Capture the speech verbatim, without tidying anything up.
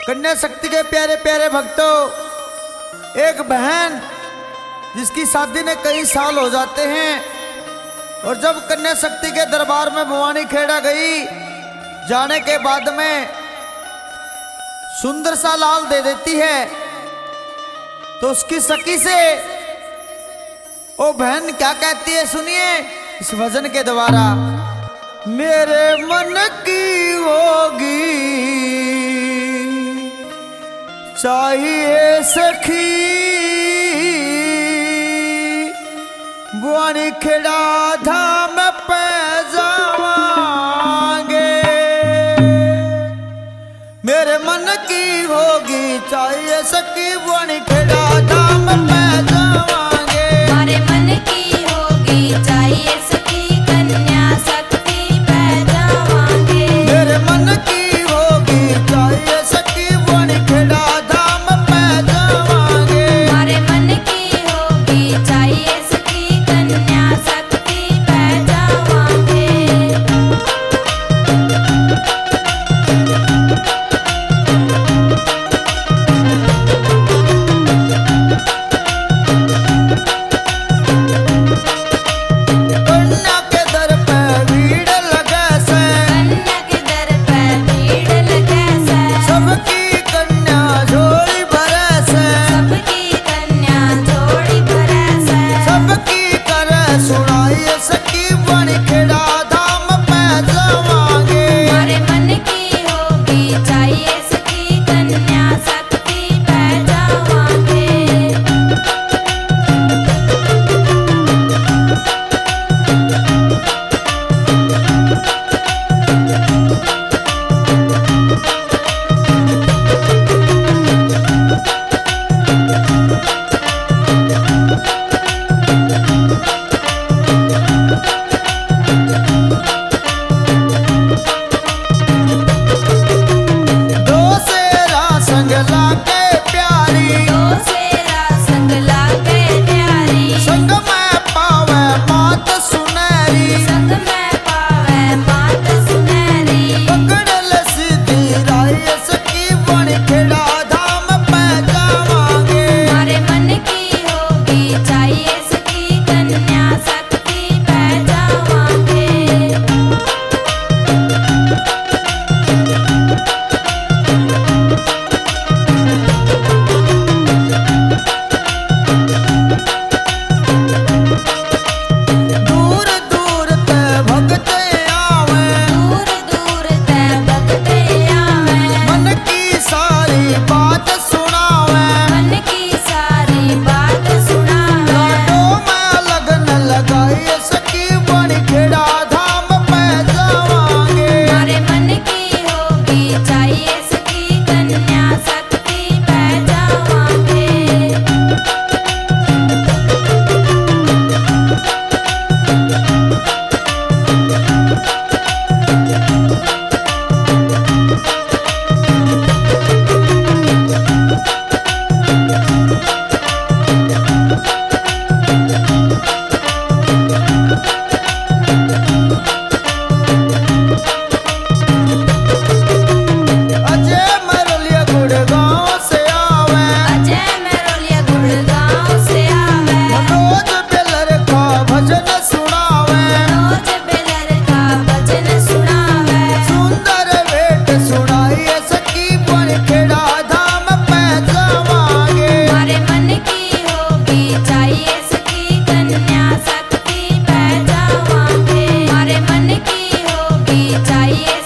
कन्या शक्ति के प्यारे प्यारे भक्तों, एक बहन जिसकी शादी ने कई साल हो जाते हैं और जब कन्या शक्ति के दरबार में भवानी खेड़ा गई, जाने के बाद में सुंदर सा लाल दे देती है, तो उसकी सखी से ओ बहन क्या कहती है, सुनिए इस भजन के द्वारा। मेरे मन की होगी चाहिए सखी, भवानी खेड़ा धाम पे जावांगे। मेरे मन की होगी चाहिए सखी, भवानी खेड़ा धाम पे जावांगे। हमारे मन की होगी चाहिए सखी, कन्या शक्ति पे जावांगे। मेरे मन की होगी चाहिए सखी, भवानी खेड़ा धाम पे जावांगे। हमारे मन की होगी चाहिए सखी, कन्या शक्ति पे जावांगे। कन्या के दर पे भीड़ लगे से, कन्या के दर पे भीड़ लगे से, सबकी कन्या झोली भरे से, सबकी कन्या जोड़ी भरे से, सबकी करे सुनाइए सखी, भवानी खेड़ा धाम पे जावांगे। हमारे मन की होगी चाहिए सखी, कन्या शक्ति पे जावांगे। दो सेरा संग लाके प्यारी, दो सेरा संग लागे प्यारी, संग में पावे मात सुनहरी, संग में पावे मात सुनहरी। पकड़ल सीधी राय सखी, भवानी खेड़ा धाम पे जावांगे। हमारे मन की होगी चाहिए सखी, कन्या शक्ति पे जावांगे। दूर दूर ते भगत आवे, दूर दूर ते भगते आवे, मन की सारी बात सुनावे, मन की सारी बात सुनावे। लाडो में लगन लगाई सखी, भवानी खेड़ा धाम पे जावांगे। हमारे मन की होगी चाहिए सखी, कन्या शक्ति पे जावांगे। अजय मरलिया गुड़गांव से आवे, अजय मेरोलिया गुड़गांव से आवे, मनोज बेलर का भजन सुनावे, रोज बेलर का भजन सुनावे। सुंदर वेट सुनाइए सखी, भवानी खेड़ा धाम पे जावांगे। हमारे मन की होगी चाहिए सखी, कन्या शक्ति पे जावांगे। हमारे मन की होगी चाहिए